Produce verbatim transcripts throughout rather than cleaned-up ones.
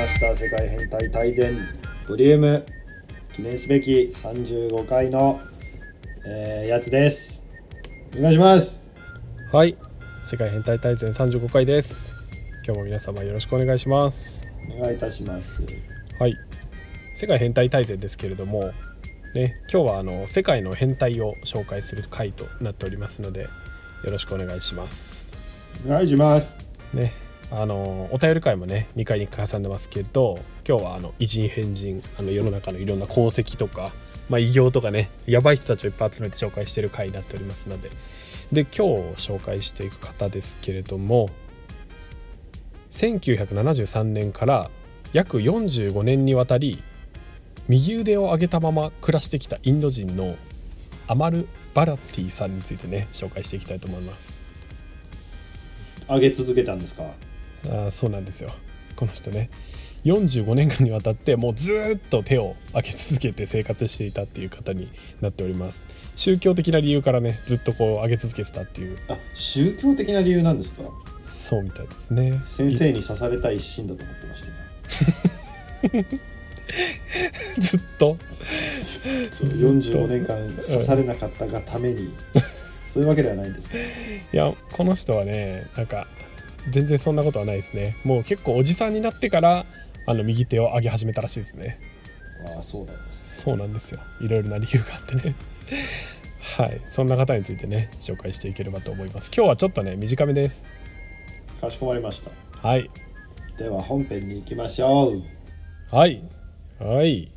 した世界変態大全ボリューム記念すべきさんじゅうごかいの、えー、やつです。お願いします。 はい、世界変態大全さんじゅうごかいです。今日も皆様よろしくお願いします。 お願いいたします。 はい、世界変態大全ですけれどもね、今日はあの世界の変態を紹介する回となっておりますのでよろしくお願いします。 お願いしますね。あのお便り会もねにかいにかい挟んでますけど、今日はあの偉人変人、あの世の中のいろんな功績とか、まあ、偉業とかね、やばい人たちをいっぱい集めて紹介している回になっておりますので、で今日紹介していく方ですけれども、せんきゅうひゃくななじゅうさんねんから約よんじゅうごねんにわたり右腕を上げたまま暮らしてきたインド人のアマル・バラティさんについてね紹介していきたいと思います。 上げ続けたんですか？ あ、そうなんですよ。この人ねよんじゅうごねんかんにわたってもうずっと手を上げ続けて生活していたっていう方になっております。宗教的な理由からねずっとこう上げ続けてたっていう。 あ、宗教的な理由なんですか？ そうみたいですね。 先生に刺された一心だと思ってましたねずっとそうよんじゅうごねんかん刺されなかったがために、うん、そういうわけではないんですか？ いや、この人はねなんか全然そんなことはないですね。もう結構おじさんになってからあの右手を上げ始めたらしいですね。 ああ、そうなんです、 ね、そうなんですよ。いろいろな理由があってねはい、そんな方についてね紹介していければと思います。今日はちょっとね短めです。 かしこまりました。 はい、 では本編に行きましょう。 はいはい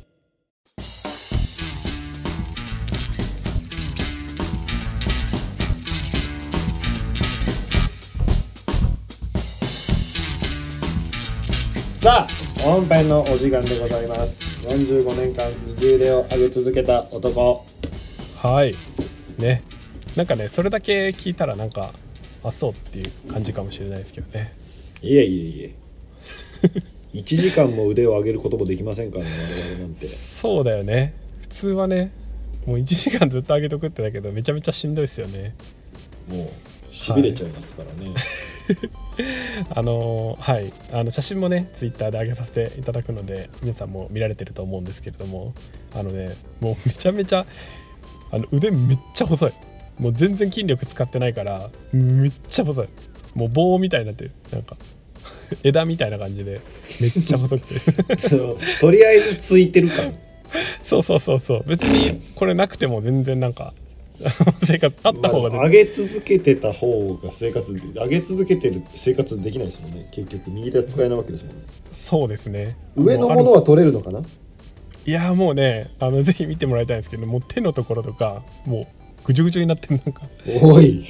さあ本編のお時間でございます。よんじゅうごねんかん右腕を上げ続けた男。 はいね、なんかねそれだけ聞いたらなんかあそうっていう感じかもしれないですけどね。 いえいえいえいちじかんも腕を上げることもできませんからね、我々なんて。 そうだよね。普通はねもういちじかんずっと上げとくってだけどめちゃめちゃしんどいですよね。 もうしびれちゃいますからね、はいあのはいあの写真もねツイッターで上げさせていただくので皆さんも見られてると思うんですけれども、あのねもうめちゃめちゃあの腕めっちゃ細い。もう全然筋力使ってないからめっちゃ細い。もう棒みたいになってる。なんか枝みたいな感じでめっちゃ細くてそうとりあえずついてるからそうそうそうそう、別にこれなくても全然なんか生活あった方が、 まあ、上げ続けてた方が生活上げ続けてるって生活できないですもんね。結局右手は使えないわけですもんね。 そうですね。 上のものは取れるのかな？ いやもうねあのぜひ見てもらいたいんですけど、もう手のところとかもうぐちゅぐちゅになってる。なんかおい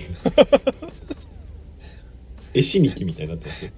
絵師にきみたいになってますよ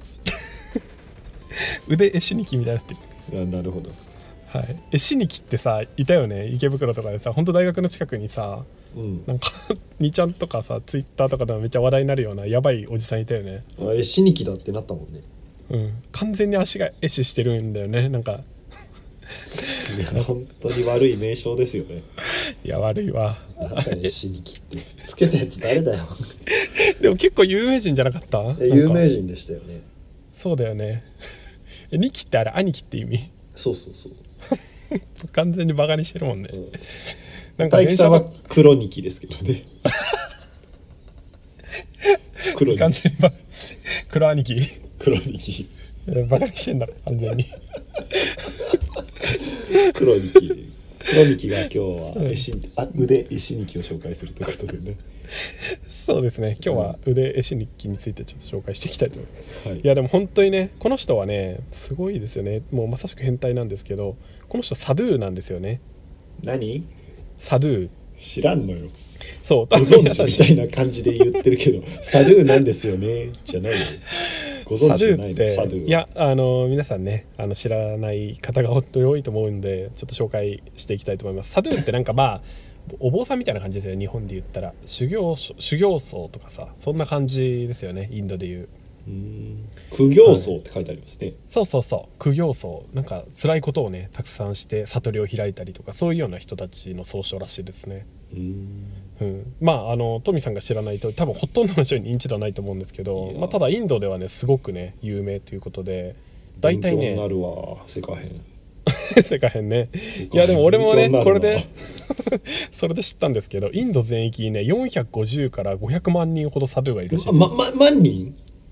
腕絵師にきみたいになってる。 あ、なるほど。 はい、絵師にきってさいたよね、池袋とかでさ。本当大学の近くにさ、うん、なんかにちゃんとかさツイッターとかでもめっちゃ話題になるようなやばいおじさんいたよね。 あ、絵師にきだってなったもんね。 うん、完全に足が絵師してるんだよね。なんかいや本当に悪い名称ですよね。 いや悪いわ。 なんだ絵師にきってつけたやつ誰だよでも結構有名人じゃなかった？ 有名人でしたよね。 そうだよね。にきってあれ兄貴って意味？ そうそうそう完全にバカにしてるもんね、うん、 なんか大樹さんは黒にきですけどね黒に完全にバ黒兄貴黒にきバカにしてんだ完全に黒にき黒にきが今日は絵師、うん、あ腕絵師にきを紹介するということでね。 そうですね、今日は腕絵師日記についてちょっと紹介していきたいと思います、はい、いやでも本当にねこの人はねすごいですよね。もうまさしく変態なんですけど、この人サドゥーなんですよね。 何？ サドゥー知らんのよ。 そうご存知みたいな感じで言ってるけどサドゥーなんですよねじゃないよ。ご存知じゃないの？サドゥー。 いやあの皆さんねあの知らない方が本当に多いと思うんでちょっと紹介していきたいと思います。サドゥーってなんかまあお坊さんみたいな感じですよね。日本で言ったら修行修行僧とかさ、そんな感じですよね。インドでいううーん苦行僧って書いてありますね、はい、 そうそうそう苦行僧、なんか辛いことをねたくさんして悟りを開いたりとかそういうような人たちの総称らしいですね。 うーん、 うん、まああのトミさんが知らないと多分ほとんどの人に認知度はないと思うんですけど、まあ、ただインドではねすごくね有名ということで、 大体ね勉強になるわ世界編世界編ね。いやでも俺もね勉強になるなこれでそれで知ったんですけど、インド全域にねよんひゃくごじゅうからごひゃくまん人ほどサドゥーがいるらしいです。 ま、ま、万人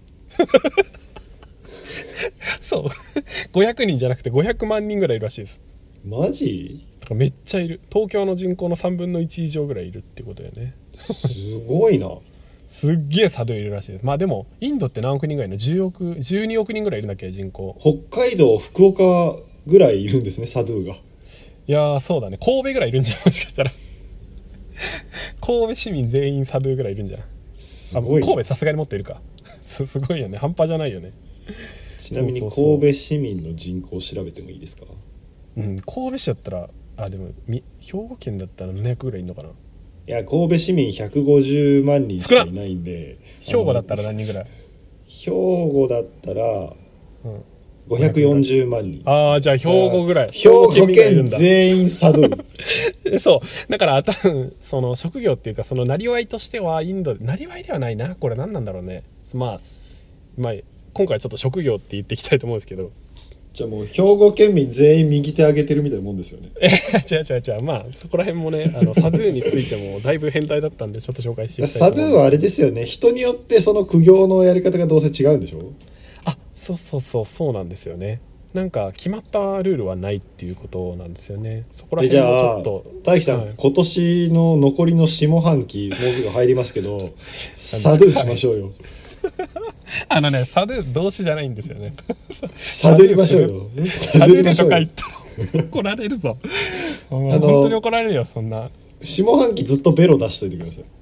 そうごひゃくにんじゃなくてごひゃくまん人ぐらいいるらしいです。 マジだからめっちゃいる。東京の人口のさんぶんのいち以上ぐらいいるってことだよね。 すごいな。 すっげえサドゥーいるらしいです。まあでもインドって何億人ぐらいいるの？じゅうおくじゅうにおく人ぐらいいるんだっけ人口。 北海道福岡ぐらいいるんですねサドゥーが。 いやーそうだね、神戸ぐらいいるんじゃんもしかしたら神戸市民全員サドゥーぐらいいるんじゃん。 すごいな。 神戸さすがに持っているかすすごいよね、半端じゃないよね。 ちなみにそうそうそう神戸市民の人口を調べてもいいですか？ うん、神戸市だったらあでもみ兵庫県だったらななひゃくぐらいいるのかな。 いや神戸市民ひゃくごじゅうまん人しかいないんで、 兵庫だったら何人ぐらい？ 兵庫だったらうんごひゃくよんじゅうまん人。 ああじゃあ兵庫ぐらい。 兵庫民がいるんだ。 県全員サドゥーそうだから多分その職業っていうかそのなりわいとしてはインドなりわいではないな。これ何なんだろうね。まあまあ今回ちょっと職業って言っていきたいと思うんですけどじゃあもう兵庫県民全員右手上げてるみたいなもんですよね。 え違う違う違う、まあそこら辺もねあのサドゥーについてもだいぶ変態だったんでちょっと紹介していきたいと思うんです。 サドゥーはあれですよね、人によってその苦行のやり方がどうせ違うんでしょ。 あそうそうそうそうなんですよね。なんか決まったルールはないっていうことなんですよね。そこらえじ辺もちゃあょっと大樹さん、 はい今年の残りの下半期もうすぐ入りますけどサドゥーしましょうよ。 あのねサドゥー動詞じゃないんですよねサドゥりましょうよ。ササドゥードゥりましょうよ。 とか言ったら怒られるぞお前あの本当に怒られるよそんな。 下半期ずっとベロ出しといてください。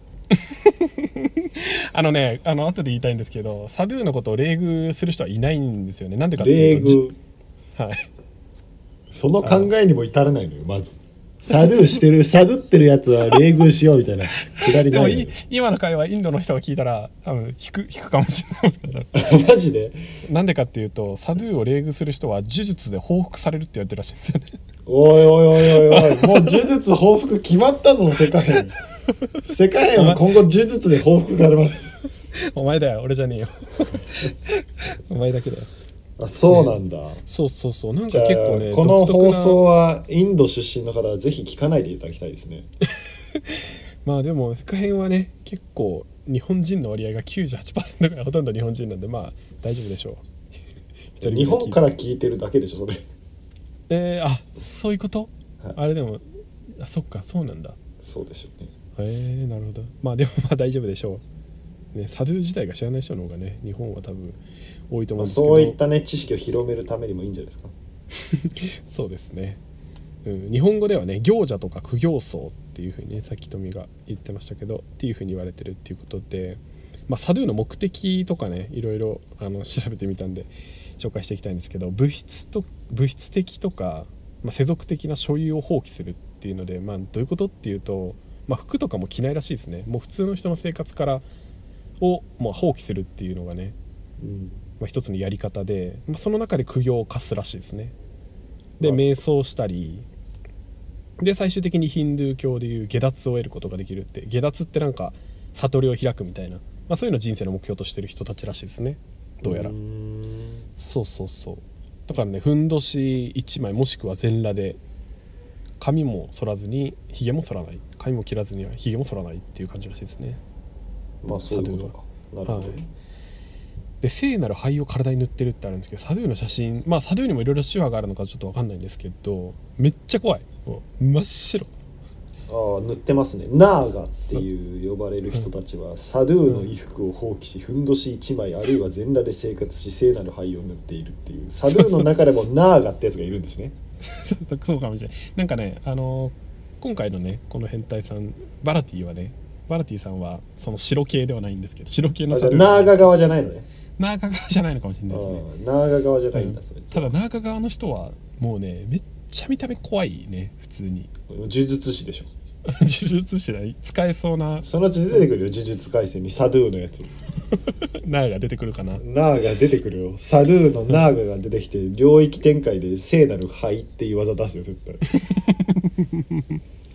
あのねあの後で言いたいんですけどサドゥーのことを冷遇する人はいないんですよね。なんでかって礼いうとじ遇はいその考えにも至らないのよまず。サドゥしてるサドゥってるやつは礼遇しようみたいなくだりでもいないのよ。 今の会話インドの人が聞いたら多分引く引くかもしれないマジで。 なんでかっていうとサドゥーを冷遇する人は呪術で報復されるって言われてるらしいんですよね。 おいおいおいおいおいもう呪術報復決まったぞ世界編。世界編は今後呪術で報復されます。 お前だよ俺じゃねえよお前だけだよ。 あそうなんだ、ね、 そうそうそうなんじゃあか結構ねこの独特な放送はインド出身の方はぜひ聞かないでいただきたいですね。 まあでも世界編はね結構日本人の割合が きゅうじゅうはちパーセント ぐらいほとんど日本人なんでまあ大丈夫でしょう一人日本から聞いてるだけでしょそれ。 えー、あそういうこと、 はいあれでもあそっかそうなんだ。 そうでしょうね。 えー、なるほど。まあでもまあ大丈夫でしょう、ね、サドゥー自体が知らない人の方がね日本は多分多いと思うんですけど、 そういったね知識を広めるためにもいいんじゃないですか。 そうですね、うん、日本語ではね行者とか苦行僧っていうふうにねさっき富が言ってましたけどっていうふうに言われてるっていうことで、まあ、サドゥーの目的とかねいろいろあの調べてみたんで紹介していきたいんですけど、物質と物質的とか、まあ、世俗的な所有を放棄するっていうので、まあ、どういうことっていうと、まあ、服とかも着ないらしいですね。もう普通の人の生活からをもう放棄するっていうのがね、 うんまあ、一つのやり方で、まあ、その中で苦行を課すらしいですね。ではい瞑想したりで最終的にヒンドゥー教でいう下脱を得ることができるって、下脱ってなんか悟りを開くみたいな、まあ、そういうのを人生の目標としてる人たちらしいですねどうやら。 うーんそうそうそう。だからねふんどしいちまいもしくは全裸で髪も剃らずにひげも剃らない、髪も切らずにひげも剃らないっていう感じらしいですね。 まあそういうことか。なるほど、 はいで聖なる灰を体に塗ってるってあるんですけど、サドゥーの写真、まあサドゥーにもいろいろ手話があるのかちょっと分かんないんですけどめっちゃ怖い。もう真っ白。 ああ塗ってますね。ナーガっていう呼ばれる人たちはサドゥーの衣服を放棄しふんどしいちまいあるいは全裸で生活し聖なる灰を塗っているっていうサドゥーの中でもナーガってやつがいるんですね。 そうそうかもしれない。なんかねあのー今回のねこの変態さんバラティはねバラティさんはその白系ではないんですけど白系のあじゃあサドゥーナーガ側じゃないのね。 ナーガ側じゃないのかもしれないですね。 ああナーガ側じゃないんだ、 うんそれ。 ただナーガ側の人はもうねめっちゃ見た目怖いね普通に呪術師でしょ。 呪術師ない使えそうなそのうち出てくるよ呪術廻戦にサドゥーのやつ。 ナーが出てくるかな。 ナーガ出てくるよ。サドゥーのナーガが出てきて領域展開で聖なる灰っていう技出すよ絶対。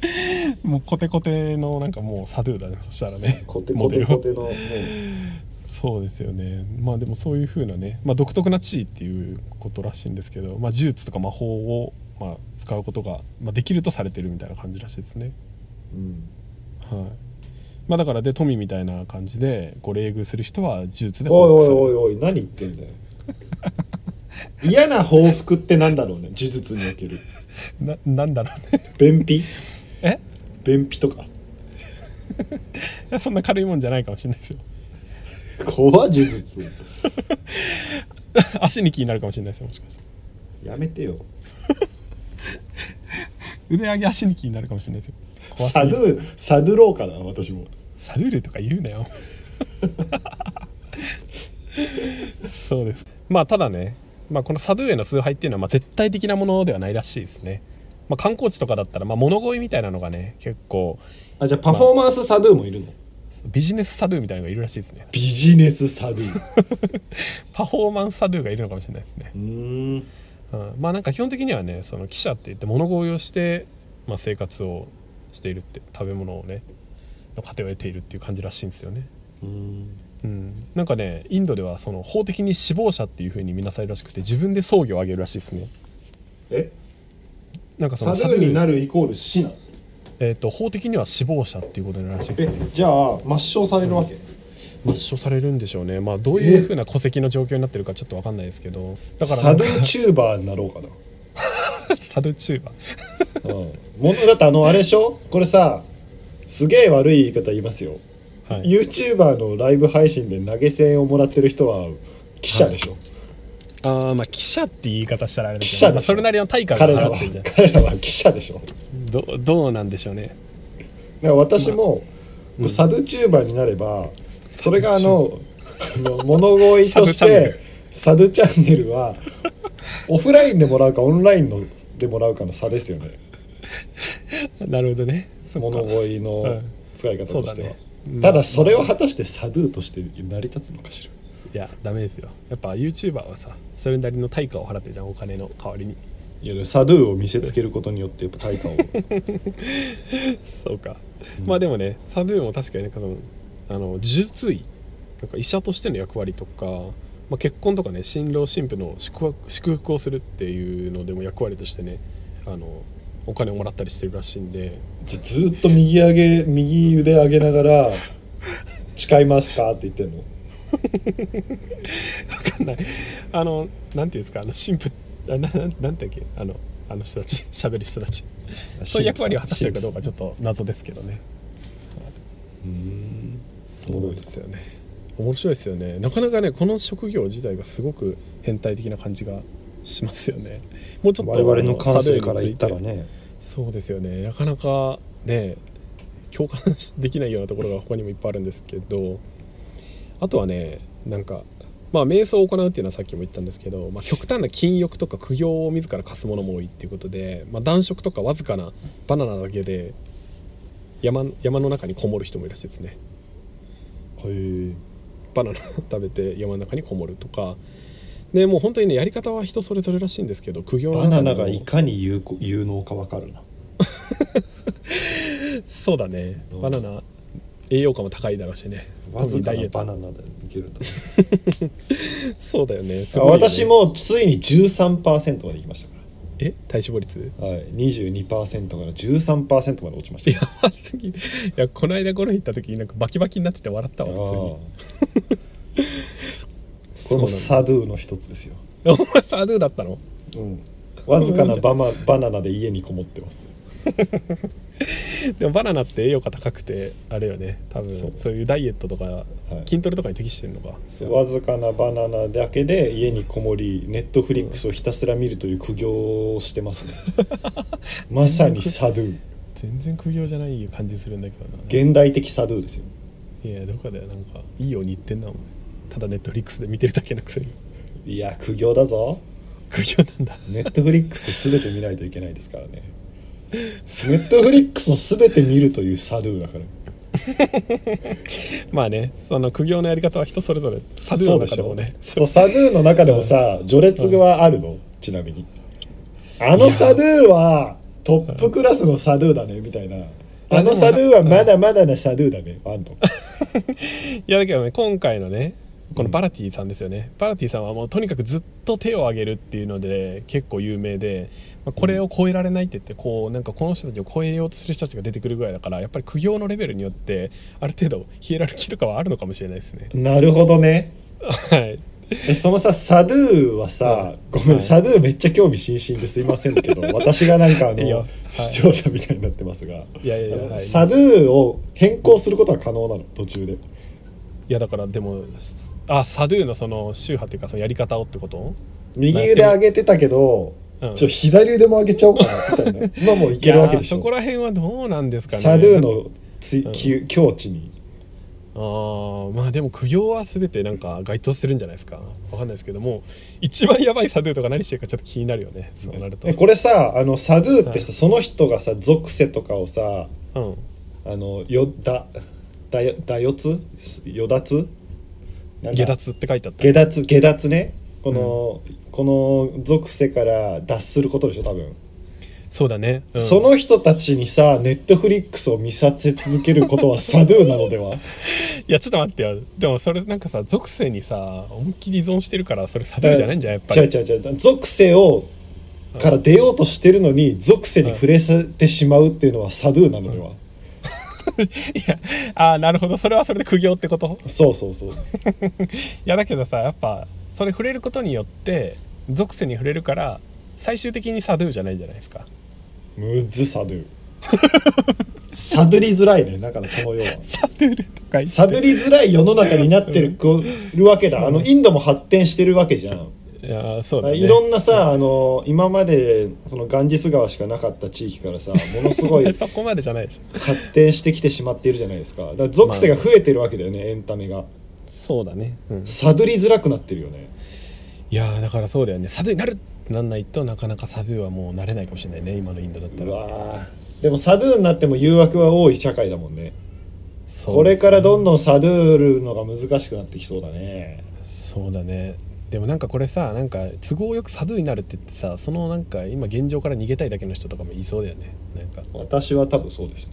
もうコテコテのなんかもうサドゥーだねそしたらねコテモデルコテコテのもうそうですよね。まあでもそういう風なね、まあ、独特な地位っていうことらしいんですけど、まあ、呪術とか魔法をまあ使うことが、まあ、できるとされてるみたいな感じらしいですね。 うん、 はい。まあだからで富みたいな感じでこう冷遇する人は呪術で報復される。 おいおいおいおい何言ってんだよ嫌な報復ってなんだろうね呪術におけるな、なんだろうね便秘え便秘とかいやそんな軽いもんじゃないかもしれないですよ怖っ呪術足に気になるかもしれないですよ、もしかしたら。 やめてよ腕上げ足に気になるかもしれないですよ。怖すサぎる。 ドゥサドゥローかな私もサドゥルとか言うなよそうです。まあただね、まあ、このサドゥへの崇拝っていうのはまあ絶対的なものではないらしいですね。まあ、観光地とかだったらまあ物乞いみたいなのがね結構、 あじゃあパフォーマンスサドゥもいるの、 ビジネスサドゥみたいなのがいるらしいですね。 ビジネスサドゥパフォーマンスサドゥがいるのかもしれないですね。 うーんうん、まあなんか基本的にはねその記者って言って物乞いをして、まあ、生活をしているって、食べ物をねの糧を得ているっていう感じらしいんですよね。 うーんうん、なんかねインドではその法的に死亡者っていう風に見なされるらしくて、自分で葬儀をあげるらしいですね。 えなんかそサドのサドゥゥになるイコール死なのえー、と法的には死亡者っていうことになるらしいですえね。 じゃあ抹消されるわけ、 抹消されるんでしょうね。まあどういう風な戸籍の状況になってるかちょっと分かんないですけど、だからなんかサドゥチューバーになろうかなサドゥチューバーうん、ものだってあのあれでしょこれさすげえ悪い言い方言いますよ、 はい、 YouTuber のライブ配信で投げ銭をもらってる人は記者でしょ、 あまあ記者って言い方したらあれだけど、 記者でしょまあ、それなりの対価が彼らは払ってるんじゃない彼らは記者でしょどどうなんでしょうね。 だから私も、 まあサドゥチューバーになれば、それがあのあの物乞いとしてサドゥチャンネルはオフラインでもらうかオンラインのでもらうかの差ですよねなるほどね。そっか物乞いの使い方としては、 そうだね。 ただそれを果たしてサドゥとして成り立つのかしら。 いやダメですよ。やっぱ YouTuber はさそれなりの対価を払ってるじゃん、お金の代わりに。 いやサドゥを見せつけることによってやっぱ対価をそうか、 うんまあでもねサドゥも確かになんかそのあの呪術医なんか医者としての役割とか、まあ、結婚とかね新郎新婦の祝福、祝福をするっていうのでも役割としてねあのお金をもらったりしてるらしいんで。 じゃずっと右上げ右腕上げながら「誓いますか?」って言ってんの分かんない。あのなんていうんですか、あの神父あななんだっけあのあの人たち喋る人たちそういう役割を果たしてるかどうかちょっと謎ですけどね。 うーんそうですよね。面白いですよね。なかなかねこの職業自体がすごく変態的な感じがしますよね。もうちょっと我々の感性から言ったらね。 そうですよね。なかなかね共感できないようなところが他にもいっぱいあるんですけど、あとはねなんかまあ瞑想を行うっていうのはさっきも言ったんですけど、まあ、極端な禁欲とか苦行を自ら課すものも多いっていうことで、まあ、断食とかわずかなバナナだけで 山, 山の中にこもる人もいるらしいですね。 へえ。 バナナ食べて山の中にこもるとかで、もう本当にねやり方は人それぞれらしいんですけど、苦行のバ中でもナナがいかに有効有能か分かるな。 そうだね、 うんバナナ栄養価も高いだろうしね。 わずかな特にダイエットバナナでいけるんだ、ね、 そうだよね。すあごいよね私もついに じゅうさんパーセント までいきましたかえ体脂肪率ら、はい、にじゅうにパーセント から じゅうさんパーセント まで落ちましやばすぎ。いやこの間ゴルフ行った時になんかバキバキになってて笑ったた。 わあ普通に。 これもそうサドゥの一つですよ、 なんだ。お前サドゥだったの？ うん、わずかなバマバナナで家にこもってます。 でもバナナって栄養価高くてあれよね多分そそうういうダイエットとかい筋トレとかに適してるのか、 わずかなバナナだけで家にこもりネットフリックスをひたすら見るという苦行をしてますね。まさにサドゥ、 全然苦行じゃない感じするんだけどな。 現代的サドゥですよ。 いやどこかでなんかいいように言ってんなお前。ただネットフリックスで見てるだけのくせにいや苦行だぞ。 苦行なんだ。 ネットフリックス全て見ないといけないですからね。ネットフリックスを全て見るというサドゥだから。 まあねその苦行のやり方は人それぞれ。サドゥの中でもねそうサドゥの中でもさ序列はあるの、ちなみにあのサドゥはトップクラスのサドゥだねみたいな、あのサドゥはまだまだなサドゥだねあんの。 いやだけどね今回のねこのバラティさんですよね、うん、バラティさんはもうとにかくずっと手を挙げるっていうので結構有名で、まあ、これを超えられないって言ってこうなんかこの人たちを超えようとする人たちが出てくるぐらいだから、やっぱり苦行のレベルによってある程度ヒエラルキーとかはあるのかもしれないですね。 なるほどね。 はいえそのさサドゥはさ、はい、ごめん、はい、サドゥめっちゃ興味津々ですいませんけど私がなんかあのいい、はい、視聴者みたいになってますが、いやいやいや、はい、サドゥを変更することは可能なの途中で。いやだからでもあサドゥのその宗派っていうかそのやり方をってこと？ 右腕上げてたけど、うん、ちょ左腕も上げちゃおうかなみたいな今もういけるわけでしょ。 そこら辺はどうなんですかね。 サドゥのつ、うん、境地に。 あまあでも苦行は全てなんか該当するんじゃないですか。わかんないですけども一番やばいサドゥとか何してるかちょっと気になるよね。そうなるとこれさあのサドゥってさ、はい、その人がさ属性とかをさ、うん、あのよだだだよつよだつ下脱って書いてあった。 下脱下脱ねこの、うん、この属性から脱することでしょ多分。 そうだね、 うん、その人たちにさネットフリックスを見させ続けることはサドゥなのでは。いやちょっと待ってよ。でもそれなんかさ属性にさ思いっきり依存してるからそれサドゥじゃないんじゃんやっぱり。違う違う違う属性をから出ようとしてるのに属性に触れさてしまうっていうのはサドゥなのでは。 いやあなるほどそれはそれで苦行ってこと。 そうそうそう。いやだけどさやっぱそれ触れることによって属性に触れるから最終的にサドゥじゃないじゃないですか。 むずサドゥサドゥりづらいね。だからこの世はサドゥルとか言ってサドゥりづらい世の中になってる、うん、るわけだ。あのインドも発展してるわけじゃん。 いやそうだね、 いろんなさ、うん、あの今までそのガンジス川しかなかった地域からさものすごいそこまでじゃないでしょ発展してきてしまっているじゃないですか。だから属性が増えてるわけだよね、まあ、エンタメが。 そうだね、うん、 サドゥりづらくなってるよね。 いやだからそうだよね。サドゥになるってなんないとなかなかサドゥはもうなれないかもしれないね今のインドだったら。 うわでもサドゥになっても誘惑は多い社会だもんね。そうですね、これからどんどんサドゥるのが難しくなってきそうだね。 そうだね。でもなんかこれさなんか都合よくサドゥになるって言ってさそのなんか今現状から逃げたいだけの人とかもいそうだよね。なんか私は多分そうですね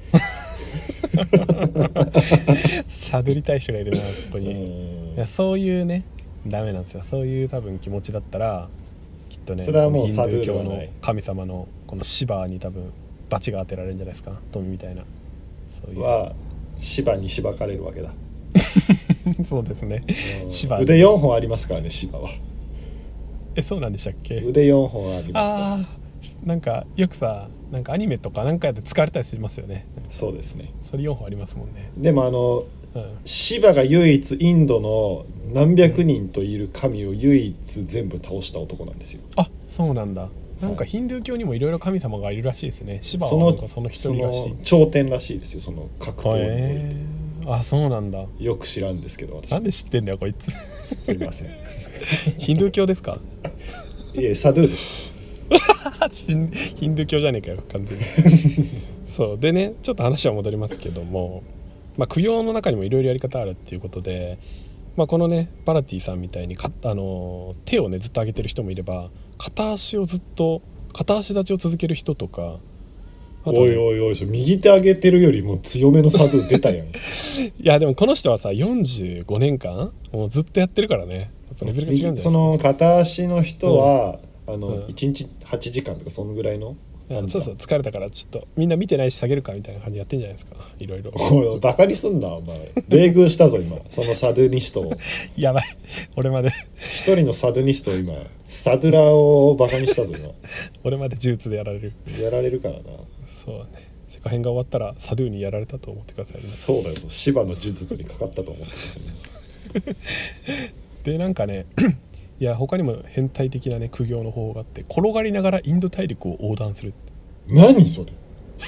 サドゥりたい人がいるなここに。いやそういうねダメなんですよ。そういう多分気持ちだったらきっとねそれはもうサドゥヒンドゥー教の神様のこのシバに多分バチが当てられるんじゃないですか。富みたいなそういうはシバにしばかれるわけだそうですね。 腕よんほんありますからねシバは。 えそうなんでしたっけ。 腕よんほんありますから。 あなんかよくさなんかアニメとかなんかで使われたりしますよね。 そうですね。 それよんほんありますもんね。 でもあの、うん、シバが唯一インドの何百人といる神を唯一全部倒した男なんですよ。 あそうなんだ。なんかヒンドゥー教にもいろいろ神様がいるらしいですね。シバはなんかその一人らしい。 頂点らしいですよその格闘技に。 あそうなんだ。 よく知らんですけど私なんで知ってんだよこいつすいませんヒンドゥー教ですか。 いえサドゥですヒンドゥー教じゃねえかよ完全にそうでねちょっと話は戻りますけども、まあ、苦行の中にもいろいろやり方あるっていうことで、まあ、このねバラティさんみたいにかあの手をねずっと上げてる人もいれば片足をずっと片足立ちを続ける人とか、 ね、おいおいおい右手上げてるよりも強めのサドゥ出たやんいやでもこの人はさよんじゅうごねんかんもうずっとやってるからね。やっぱレベルが違うんじゃないですか。 その片足の人は、うん、あの、うん、いちにちはちじかんとかそのぐらいの、 うん、そうそう疲れたからちょっとみんな見てないし下げるかみたいな感じやってんじゃないですか。いろいろおいバカにすんなお前冷遇したぞ今そのサドゥニストをやばい俺まで一人のサドゥニストを今サドゥラーをバカにしたぞ今俺まで呪術でやられるやられるからな。 そうね世界編が終わったらサドゥにやられたと思ってくださいね。 そうだよシバの呪術にかかったと思ってくださいねでなんかねいや他にも変態的なね苦行の方法があって転がりながらインド大陸を横断する。 何それ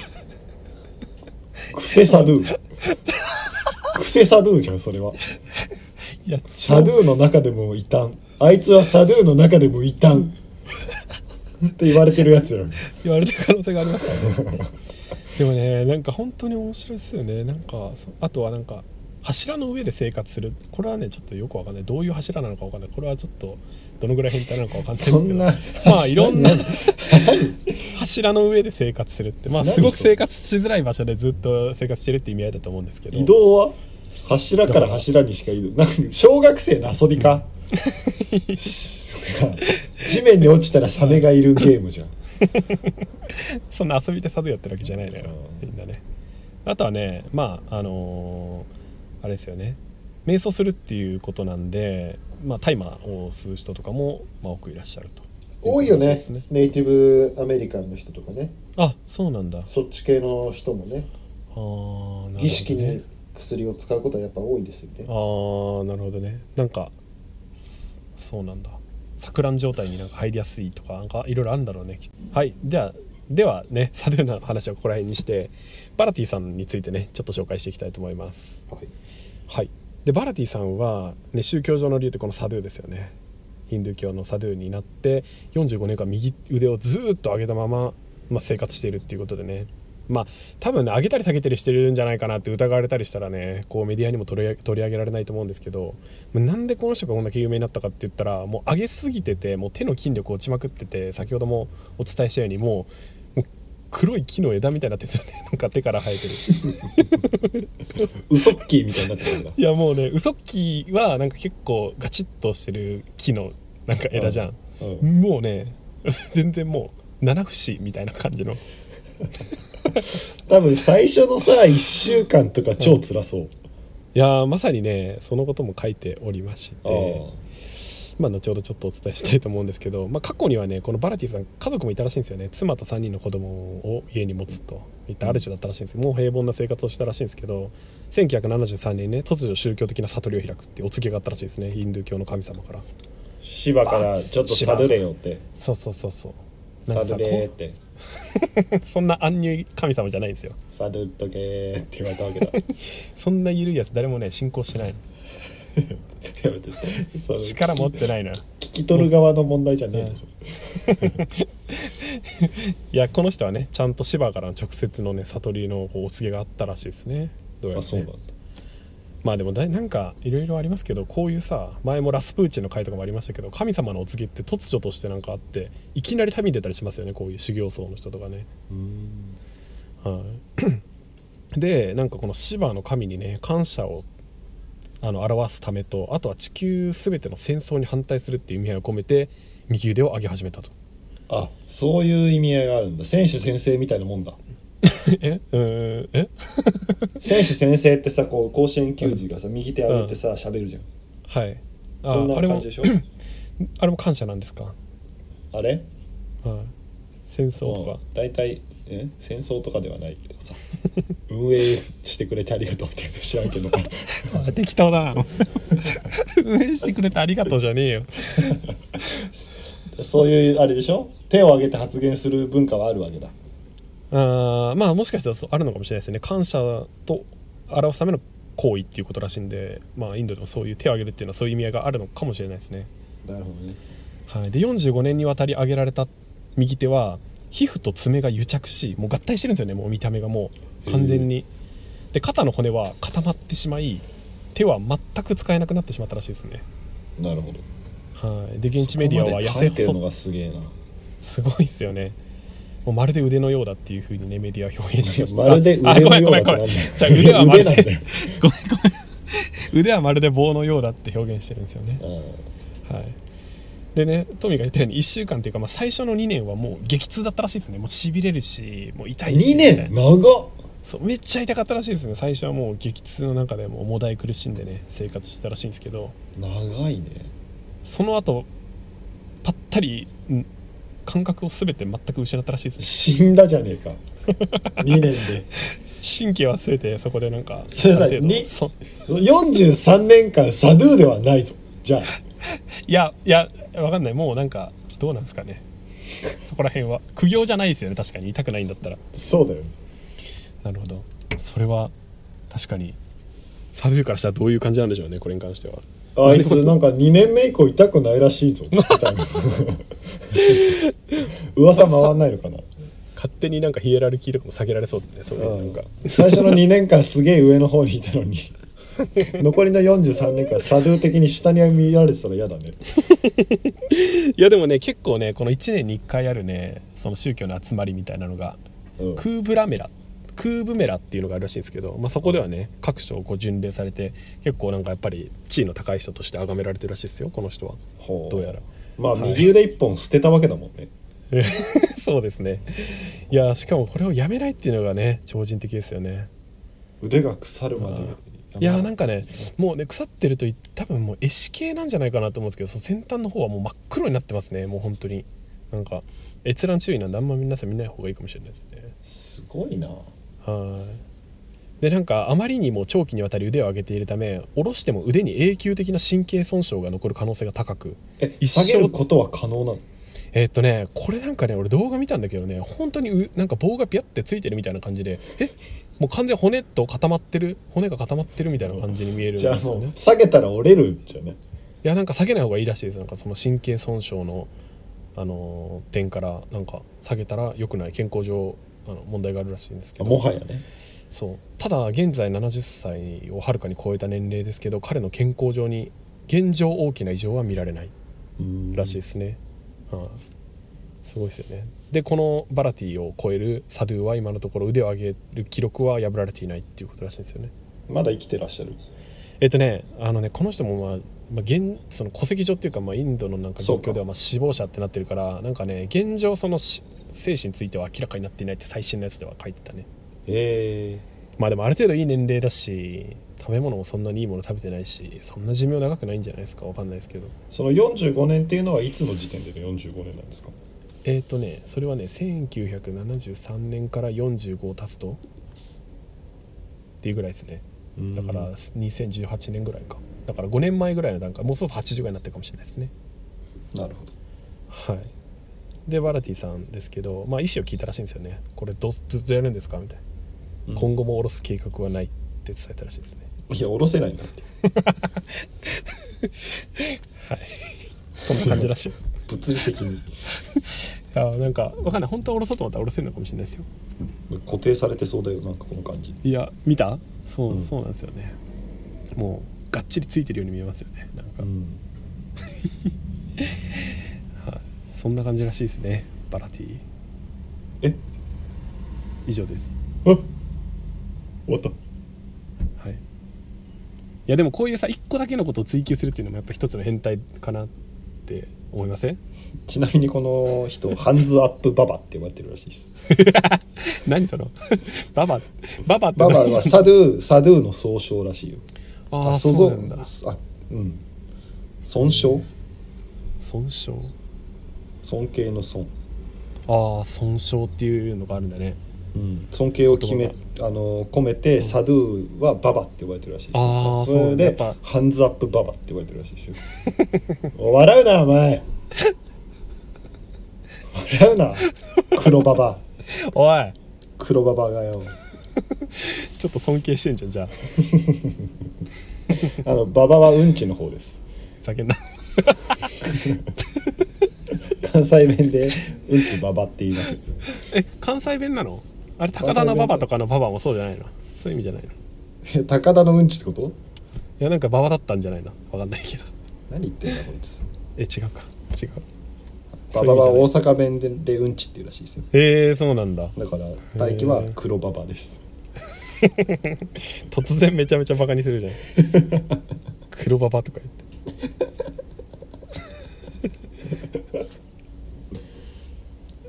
クセサドゥクセサドゥじゃんそれは。いやサドゥの中でも異端あいつはサドゥの中でも異端って言われてるやつよ言われてる可能性がありますよねでもねなんか本当に面白いですよね。なんかあとはなんか柱の上で生活する。これはねちょっとよくわかんない。どういう柱なのかわかんない。これはちょっとどのぐらい変態なのかわかんないですけどそんなまあいろんな柱の上で生活するってまあすごく生活しづらい場所でずっと生活してるって意味合いだと思うんですけど。 移動は柱から柱にしか移動なんか小学生の遊びか、うん、地面に落ちたらサメがいるゲームじゃんそんな遊びでサドゥやってるわけじゃないのよ、みんなね。あとはね、まああのー、あれですよね、瞑想するっていうことなんで、まあ、大麻を吸う人とかも、まあ、多くいらっしゃると。 多いよね、ネイティブアメリカンの人とかね。 あ、そうなんだ。 そっち系の人もね、 あー、なるほどね、 儀式に薬を使うことはやっぱ多いですよね。 あー、なるほどね。なんかそうなんだ、錯乱状態になんか入りやすいとかなんかいろいろあるんだろうね。はい、ではではね、サドゥの話はここら辺にして、バラティさんについてねちょっと紹介していきたいと思います。 はい、 はい、でバラティさんは、ね、宗教上の理由ってこのサドゥですよね。ヒンドゥー教のサドゥになってよんじゅうごねんかん右腕をずっと上げたまま、まあ、生活しているっていうことでね、まあ多分ね上げたり下げたりしてるんじゃないかなって疑われたりしたらね、こうメディアにも取り上げ、取り上げられないと思うんですけど、なんでこの人がこんだけ有名になったかって言ったら、もう上げすぎててもう手の筋力落ちまくってて、先ほどもお伝えしたようにもう、もう黒い木の枝みたいになってるんですよねなんか手から生えてるウソッキーみたいになってるんだ。 いやもうね、ウソッキーはなんか結構ガチッとしてる木のなんか枝じゃん、うんうん、もうね全然もう七節みたいな感じの多分最初のさいっしゅうかんとか超辛そう、うん、いやまさにねそのことも書いておりまして、まあ後ほどちょっとお伝えしたいと思うんですけど、まあ、過去にはねこのバラティさん家族もいたらしいんですよね。妻とさんにんの子供を家に持つといった主だったらしいんですよ。もう平凡な生活をしたらしいんですけど、せんきゅうひゃくななじゅうさんねんにね突如宗教的な悟りを開くっていうお告げがあったらしいですね、ヒンドゥー教の神様から。 シバからちょっとサドレよって。 そうそうそうそう、 サドレってそんな安入神様じゃないんですよ。 サドっとけーって言われたわけだそんな緩いやつ誰もね信仰してないの力持ってないのよ。 聞き取る側の問題じゃねえの、 うん、いやこの人はねちゃんとシバからの直接のね悟りのお告げがあったらしいですね、どうやらね。あ、そうなんだ。まあでもだなんかいろいろありますけど、こういうさ前もラスプーチンの回とかもありましたけど、神様のお告げって突如としてなんかあっていきなり旅に出たりしますよね、こういう修行僧の人とかね。うーん、はい、でなんかこのシバの神にね感謝をあの表すためと、あとは地球すべての戦争に反対するっていう意味合いを込めて右腕を上げ始めたと。 あ、そういう意味合いがあるんだ。選手先生みたいなもんだえうーんえ選手先生ってさ、こう甲子園球児がさ、うん、右手上げてさ喋、うん、るじゃん。はい、そんな感じでしょ。あれもあれも感謝なんですか。 あれ、 はい、戦争とかだいたいえ戦争とかではないけどさ運営してくれてありがとうみたいな知らんけど適当だな運営してくれてありがとうじゃねえよそういうあれでしょ、手を挙げて発言する文化はあるわけだ。 あ、まあもしかしたらあるのかもしれないですね。感謝と表すための行為っていうことらしいんで、まあインドでもそういう手を挙げるっていうのはそういう意味合いがあるのかもしれないですね。 なるほどね。 はい、でよんじゅうごねんにわたり挙げられた右手は皮膚と爪が癒着し、もう合体してるんですよね、もう見た目がもう完全に。で肩の骨は固まってしまい手は全く使えなくなってしまったらしいですね。 なるほど。 はい、で現地メディアは痩せてるのがすげえな。 すごいっすよね。もうまるで腕のようだっていう風にねメディアは表現してました。 まるで腕のようだってなんだよ。 腕はまるでごめんごめん腕はまるで棒のようだって表現してるんですよね。はい。でね、トミーが言ったようにいっしゅうかんっていうか、まあ、最初のにねんはもう激痛だったらしいですね。もうしびれるしもう痛いし、 にねん長っ。 そうめっちゃ痛かったらしいですね。最初はもう激痛の中でもうもだい苦しんでね生活してたらしいんですけど、 長いね。 その後ぱったり感覚を全て全く失ったらしいですね。 死んだじゃねえかにねんで神経忘れてそこでなんかそれさよんじゅうさんねんかんサドゥではないぞじゃあいやいやわかんない、もうなんかどうなんですかねそこら辺は苦行じゃないですよね。確かに痛くないんだったら。 そうだよ。 なるほど、それは確かにサドゥからしたらどういう感じなんでしょうね、これに関しては。 あいつなんかにねんめ以降痛くないらしいぞみたいな噂回んないのかな。 勝手になんかヒエラルキーとかも下げられそうですね。それなんか最初のにねんかんすげえ上の方にいたのに残りのよんじゅうさんねんかんサドゥ的に下に見られてたら嫌だねいやでもね結構ねこのいちねんにいっかいあるねその宗教の集まりみたいなのが、うん、クーブラメラクーブメラっていうのがあるらしいんですけど、まあ、そこではね各所こう巡礼されて結構なんかやっぱり地位の高い人として崇められてるらしいですよこの人は。 ほうどうやらまあはい右腕一本捨てたわけだもんね、 そうですね。いやしかもこれをやめないっていうのがね超人的ですよね。 腕が腐るまで。 いやなんかねもうね腐ってると多分もう絵師系なんじゃないかなと思うんですけど、その先端の方はもう真っ黒になってますね。もう本当になんか閲覧注意なんであんま皆さん見ない方がいいかもしれないですね。 すごいな。 はいでなんかあまりにも長期にわたり腕を上げているため下ろしても腕に永久的な神経損傷が残る可能性が高く、 え一生下げることは可能なの？ えーっとねこれなんかね俺動画見たんだけどね本当にうなんか棒がピャってついてるみたいな感じでえもう完全に骨と固まってる骨が固まってるみたいな感じに見えるんですじゃあよね。 もう下げたら折れるんじゃね。 いやなんか下げない方がいいらしいです。なんかその神経損傷の、あのー点からなんか下げたら良くない健康上あの問題があるらしいんですけど、 もはやね。 そうただ現在ななじゅっさいをはるかに超えた年齢ですけど彼の健康上に現状大きな異常は見られないらしいですね。はあ、すごいですよね。でこのバラティを超えるサドゥは今のところ腕を上げる記録は破られていないっていうことらしいんですよね。 まだ生きてらっしゃる？ えっとねあのねこの人も、まあまあ、現その戸籍上っていうか、まあ、インドのなんか状況ではまあ死亡者ってなってるからなんかね現状そのし生死については明らかになっていないって最新のやつでは書いてたね。 えまあでもある程度いい年齢だし食べ物もそんなにいいもの食べてないしそんな寿命長くないんじゃないですか。わかんないですけど。 そのよんじゅうごねんっていうのはいつの時点でのよんじゅうごねんなんですか？ えっとねそれはねせんきゅうひゃくななじゅうさんねんからよんじゅうごを足すとっていうぐらいですね。だからにせんじゅうはちねんぐらいか。だからごねんまえぐらいの段階もうそろそろはちじゅうぐらいになってるかもしれないですね。 なるほど。 はいでバラティさんですけど、まあ、意思を聞いたらしいんですよね。これどずっとやるんですかみたいな、うん、今後も下ろす計画はないって伝えたらしいですね。 いや下ろせないんだってはいそんな感じらしい物理的にあなんかわかんない本当は下ろそうと思ったら下ろせるのかもしれないですよ。 固定されてそうだよなんかこの感じ。 いや見たそう、 うん、 そうなんですよね。もうがっちりついてるように見えますよねなんか、 うんはい、そんな感じらしいですねバラティ。 え以上です。 あ終わった。 はいいやでもこういうさ一個だけのことを追求するっていうのもやっぱ一つの変態かなって思いません？ ちなみにこの人ハンズアップババって呼ばれてるらしいです何そのババババってババはサドゥサドゥの総称らしいよ。 ああそうなんだ。 あうん尊称尊称尊敬の尊。 ああ尊称っていうのがあるんだね。 うん、尊敬を決めあの込めて、うん、サドゥはババって呼ばれてるらしいです。 ああそれでハンズアップババって呼ばれてるらしいですよ笑うなお前笑うな黒ババおい黒ババがよちょっと尊敬してんじゃんじゃああのババはうんちの方です。 叫んだ関西弁でうんちババって言います。 え関西弁なの？あれ高田のババとかのババもそうじゃないの？そういう意味じゃないの？ 高田のうんちってこと？ いやなんかババだったんじゃないの？わかんないけど。 何言ってんだこいつ。 え違うか違う。 ババは大阪弁ででうんちっていうらしいですよ。 へえそうなんだ。 だから大輝は黒ババです。 突然めちゃめちゃバカにするじゃん。黒ババとか言って。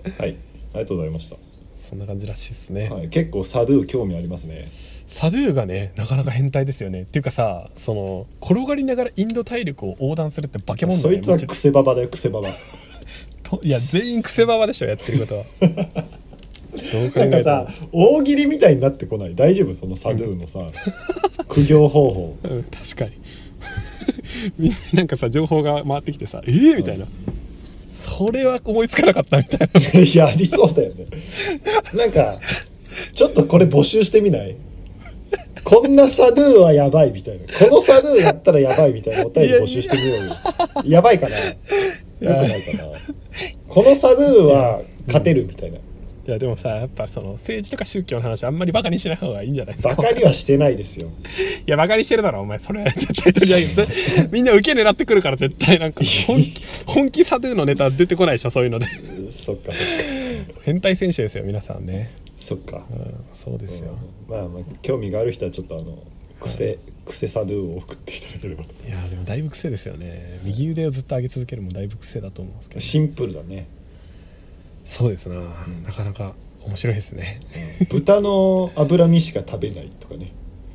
はい、ありがとうございました。 そんな感じらしいですね、 はい、結構サドゥ興味ありますね。 サドゥがねなかなか変態ですよね。っていうかさその転がりながらインド大陸を横断するって化け物だよね。 そいつはクセババだよクセババといや全員クセババでしょやってることはどう考えたらなんかさ大喜利みたいになってこない？大丈夫そのサドゥのさ、うん、苦行方法、 うん、確かにみんななんかさ情報が回ってきてさえー、みたいな、うんそれは思いつかなかったみたいな。 いやありそうだよね。なんかちょっとこれ募集してみない？こんなサドゥはやばいみたいな、このサドゥやったらやばいみたいなお便り募集してみようよ。やばいかな？よくないかな？このサドゥは勝てるみたいな。 いやでもさやっぱその政治とか宗教の話あんまりバカにしない方がいいんじゃないですか。 バカにはしてないですよ。 いやバカにしてるだろお前それ絶対取り上げてみんな受け狙ってくるから絶対なんか本気本気サドゥのネタ出てこないでしょそういうので。 そっかそっか変態選手ですよ皆さんね。 そっか、 うん、そうですよ、 うん、まあまあ興味がある人はちょっとあの癖癖サドゥを送っていただければと。 いやでもだいぶ癖ですよね。右腕をずっと上げ続けるもだいぶ癖だと思うんですけど、 シンプルだね。 そうですな、 うん、 なかなか面白いですね、 うん、豚の脂身しか食べないとかね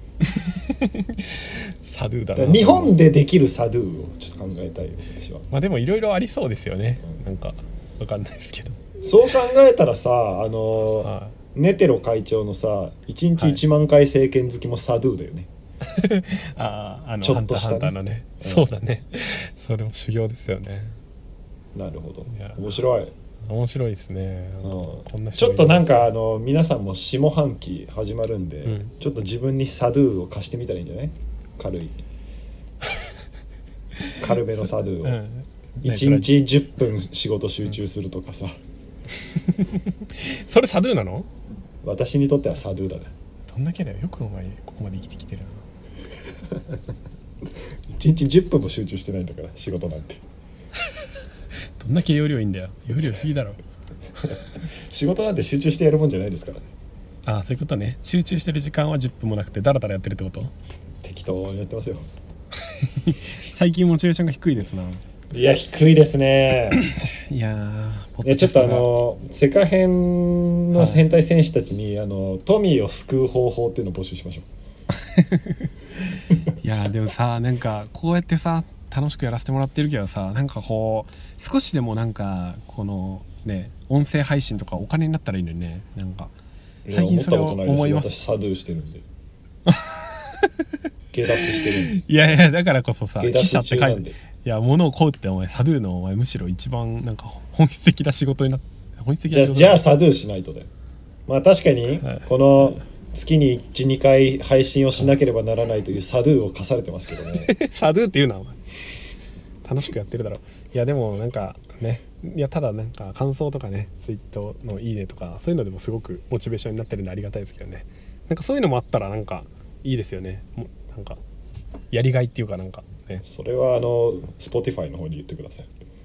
サドゥだな。 日本でできるサドゥをちょっと考えたいよ私は。 まあでもいろいろありそうですよね、 うん、 なんかわかんないですけど。 そう考えたらさ、あの、はい、ネテロ会長のさいちにちいちまんかい政権好きもサドゥだよね。 ああ、あのちょっとした、ね、 ハンターハンターのね、うん、そうだねそれも修行ですよね。 なるほど、面白い面白いですね、うん、 こんなちょっとなんかあの皆さんも下半期始まるんで、うん、ちょっと自分にサドゥを貸してみたらいいんじゃない？軽い軽めのサドゥを、うん、いちにちじゅっぷん仕事集中するとかさ、 うん、それサドゥなの？ 私にとってはサドゥだね。 どんだけだよ、よくお前ここまで生きてきてるな。 いちにちじゅっぷんも集中してないんだから仕事なんて。 どんだけ容量いいんだよ、容量すぎだろ。 仕事なんて集中してやるもんじゃないですからね。 ああ、そういうことね。集中してる時間はじゅっぷんもなくてダラダラやってるってこと？ 適当にやってますよ。 最近モチベーションが低いですな。 いや低いですね。いやー、ちょっとあのセカ編の変態選手たちに、はい、あのトミーを救う方法っていうのを募集しましょう。 いやでもさ、なんかこうやってさ楽しくやらせてもらってるけどさ、なんかこう少しでもなんかこのね音声配信とかお金になったらいいのにね。なんか最近それを思います。 私サドゥしてるんで下脱してるんで。 いやいや、だからこそさ、記者って書いて、いや物を買うってお前サドゥのお前むしろ一番なんか本質的な仕事になって、本質的な仕事じゃあ、じゃあサドゥしないとだよ。まあ確かにこの月にいち、にかい配信をしなければならないというサドゥを課されてますけどね。 サドゥっていうのはお前楽しくやってるだろう。いやでもなんかね、いやただなんか感想とかね、ツイートのいいねとかそういうのでもすごくモチベーションになってるんでありがたいですけどね。なんかそういうのもあったらなんかいいですよね。もなんかやりがいっていうかなんかね。 それはあの Spotify の方に言ってください。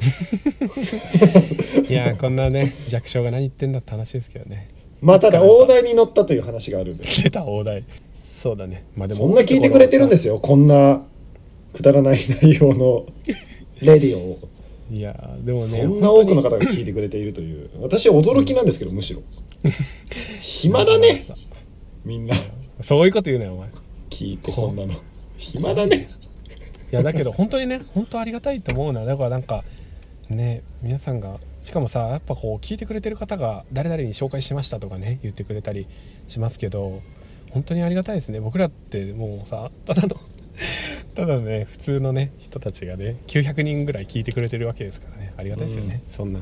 いやこんなね弱小が何言ってんだって話ですけどね。 まあただ大台に乗ったという話があるんで。 出た大台。そうだね。まあでもそんな聞いてくれてるんですよ。こんなくだらない内容のレディオを。 いやでもね、 そんな多くの方が聞いてくれているという、私は驚きなんですけど、むしろ暇だねみんな。 そういうこと言うなよお前。 聞いてこんなの暇だね。 いやだけど本当にね、本当ありがたいと思うな。だからなんかね、皆さんがしかもさ、やっぱこう聞いてくれてる方が誰々に紹介しましたとかね言ってくれたりしますけど、本当にありがたいですね。僕らってもうさ、ただのただね普通のね人たちがねきゅうひゃくにんぐらい聞いてくれてるわけですからね、ありがたいですよね、うん、そんな、はい、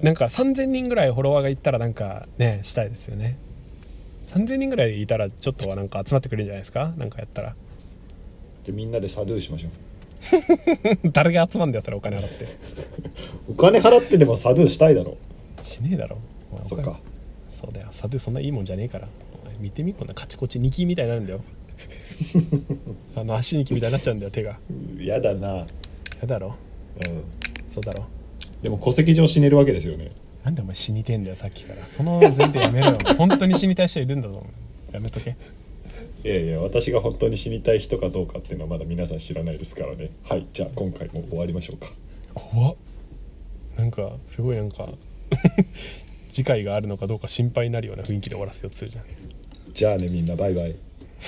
なんかさんぜんにんぐらいフォロワーがいったらなんかねしたいですよね。さんぜんにんぐらいいたらちょっとはなんか集まってくれるんじゃないですか。なんかやったらじゃみんなでサドゥしましょう。 誰が集まんだよそれ、お金払ってお金払ってでもサドゥしたいだろ。 しねえだろ、 まあ、そっか。 そうだよ、サドゥそんないいもんじゃねえから。見てみ、こんなカチコチニキみたいになるんだよ。あの足ニキみたいになっちゃうんだよ手が。 やだな。 やだろ。 うん。 そうだろ。 でも戸籍上死ねるわけですよね。 なんでお前死にてんだよさっきから。その前提やめろよ。本当に死にたい人いるんだぞ。やめとけ。 いやいや、私が本当に死にたい人かどうかっていうのはまだ皆さん知らないですからね。はい、じゃあ今回も終わりましょうか。 怖っ。なんかすごいなんか次回があるのかどうか心配になるような雰囲気で終わらせようとするじゃん。 じゃあね、みんなバイバイ。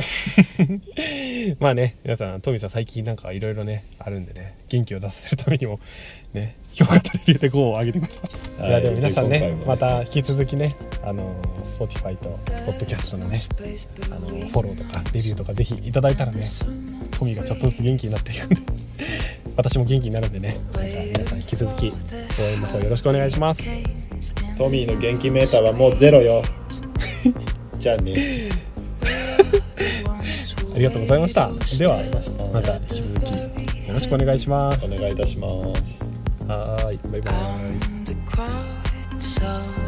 まあね、皆さんトミーさん最近なんかいろいろねあるんでね、元気を出させるためにもね、評価とレビューでごを上げてください。いやでも皆さんね、ねまた引き続きね、あの Spotify と Podcast のね、あのフォローとかレビューとかぜひいただいたらね、トミーがちょっとずつ元気になっていくんで私も元気になるんでね、また皆さん引き続き応援の方よろしくお願いします。 トミーの元気メーターはもうゼロよ。じゃあね。 ありがとうございました。ではまた引き続きよろしくお願いします。 お願いいたします。 はーい、バイバイ。